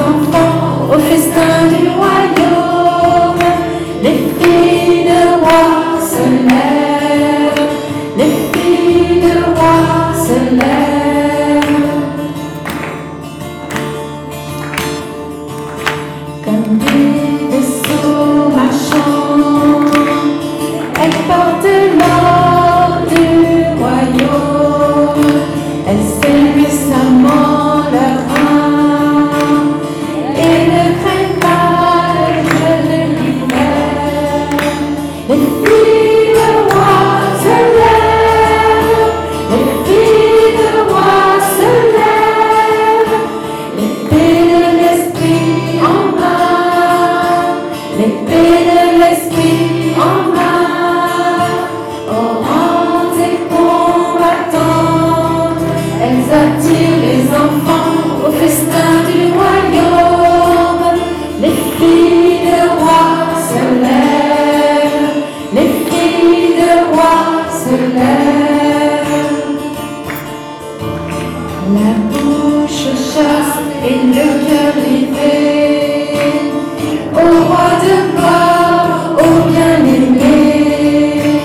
enfants au festin du royaume. Les filles de roi se lèvent, les filles de roi se lèvent. Comme des vaisseaux marchands, elles portent l'or du royaume. Elles serrent puissamment leurs reins et ne craignent pas le jeu de l'hiver. Les filles de roi se lèvent, les filles de roi se lèvent, l'épée de l'esprit en main, l'épée de l'esprit en main. Aux rangs et combattantes, elles attirent les enfants au festin du royaume. Les filles de roi se lèvent, les filles de roi se lèvent. La bouche chaste et le cœur livré au roi de gloire, au bien-aimé,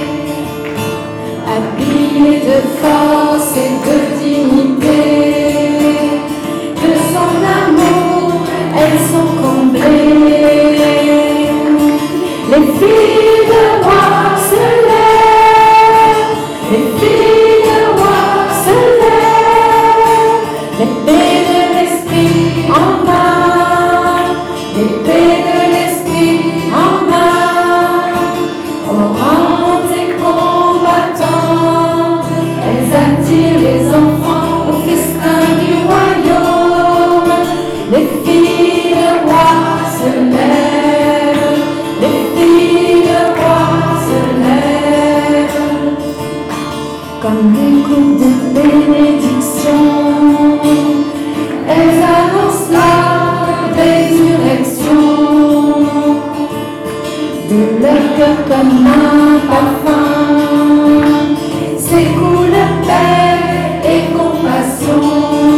habillé de force et de dignité, de son amour, elles sont comblées. Les filles de roi se lèvent, les filles de roi se lèvent, l'épée de l'esprit en main, l'épée de l'esprit en main. Aux rangs et combattants, elles attirent les enfants au festin du royaume. Les filles de roi se lèvent, les filles de roi se lèvent. Comme des coupes de bénédiction, elles annoncent la résurrection. De leur cœur comme un parfum s'écoule paix et compassion.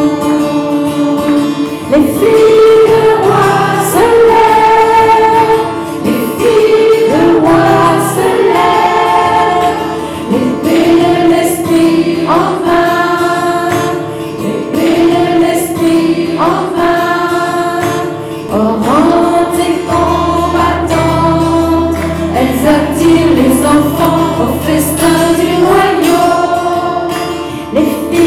Les filles de roi se lèvent, les filles de roi se lèvent, l'épée de l'esprit en main, l'épée de l'esprit en main. Aux rangs et combattantes, elles attirent les enfants au festin du royaume. Les filles